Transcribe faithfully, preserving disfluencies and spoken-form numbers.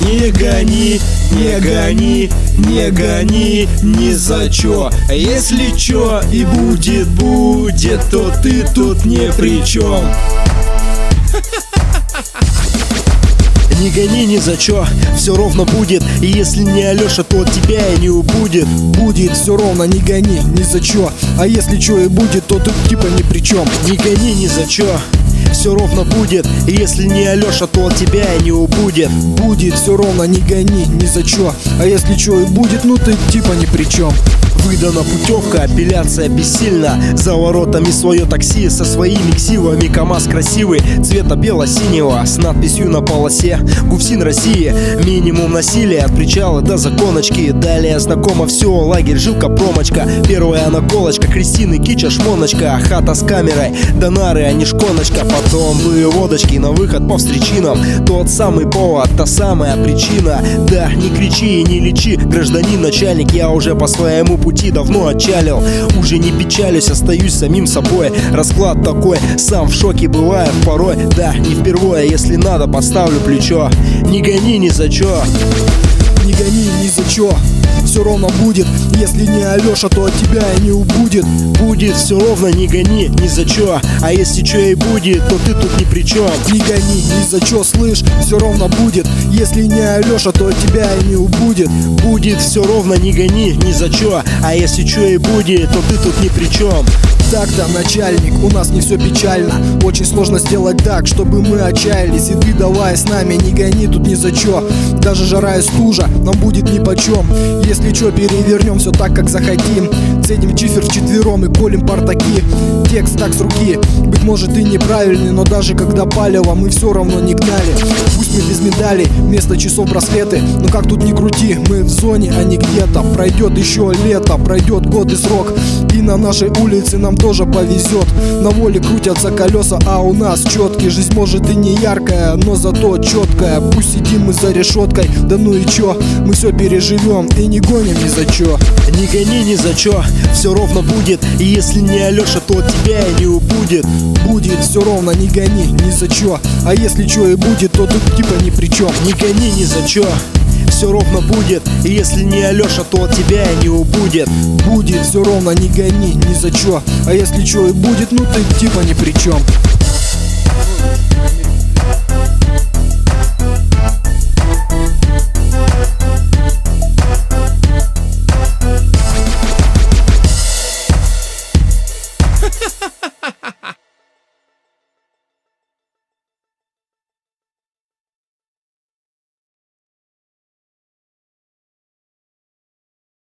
Не гони, не гони, не гони ни за чё. Если чё и будет, будет, то ты тут ни при чем. Не гони ни за чё, все ровно будет. И если не Алёша, то от тебя и не убудет. Будет все ровно, не гони ни за чё. А если чё и будет, то ты типа ни при чем. Не гони ни за чё, все ровно будет. И если не Алёша, то от тебя и не убудет. Будет все ровно, не гони ни за чё. А если чё и будет, ну ты типа ни при чем. Выдана путевка, апелляция бессильна. За воротами свое такси со своими ксивами. КамАЗ красивый, цвета бело-синего, с надписью на полосе «ГУФСИН России». Минимум насилия от причала до законочки. Далее знакомо все, лагерь, жилка, промочка. Первая наколочка, Кристины, кича, шмоночка. Хата с камерой, донары, а не шконочка. Потом выводочки на выход по встречинам. Тот самый повод, та самая причина. Да, не кричи и не лечи, гражданин начальник, я уже по своему пути давно отчалил. Уже не печалюсь, остаюсь самим собой. Расклад такой, сам в шоке бываю порой. Да, не впервые, если надо, подставлю плечо. Не гони ни за чё. Не гони ни за чё, все ровно будет. Если не Алёша, то от тебя и не убудет. Будет все ровно, не гони ни за чё. А если чё и будет, то ты тут ни при чем. Не гони ни за чё, слышь, все ровно будет. Если не Алёша, то от тебя и не убудет. Будет все ровно, не гони ни за чё. А если чё и будет, то ты тут ни при чем. Так-то, начальник, у нас не все печально. Очень сложно сделать так, чтобы мы отчаялись. И ты давай с нами, не гони тут ни за чё. Даже жара и стужа нам будет нипочем. Если чё, перевернем все так, как захотим. Цедим чифер вчетвером и колем партаки. Текст так с руки, быть может и неправильный, но даже когда палево, мы все равно не гнали. Пусть мы без медалей, вместо часов браслеты, но как тут ни крути, мы в зоне, а не где-то. Пройдет еще лето, пройдет год и срок, и на нашей улице нам тоже повезет. На воле крутятся колеса, а у нас четкий. Жизнь может и не яркая, но зато четкая. Пусть сидим мы за решеткой, да ну и чё, мы все переживем и не гоним ни за чё. Не гони ни за чё, все ровно будет. И если не Алёша, то от тебя и не убудет. Будет все ровно, не гони ни за чё. А если чё и будет, то тут типа ни при чем. Не гони ни за чё, все ровно будет. И если не Алёша, то от тебя и не убудет. Будет все ровно, не гони ни за чё. А если чё и будет, ну ты типа ни при чем.